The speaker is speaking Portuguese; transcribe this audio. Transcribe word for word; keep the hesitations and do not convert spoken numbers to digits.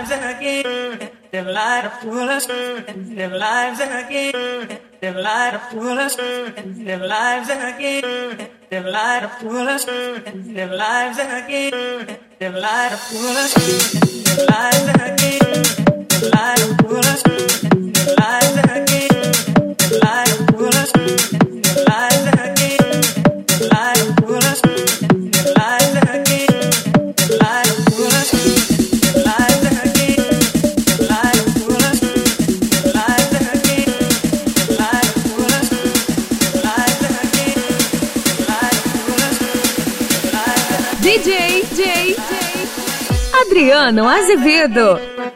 lives again. Live life to fullest. Live lives again. Live life to fullest. Live lives again. Live life to fullest. Live lives again. Live life to fullest. Live lives again. Live life to fullest. Live lives again. Live life to fullest. Live lives again. Live life to fullest. Live lives again. Live life to fullest. Live lives again. Live life to fullest. Live lives again. Live life to fullest. Live lives again. Live life to fullest. Live lives again. D J, D J, Adriano Azevedo.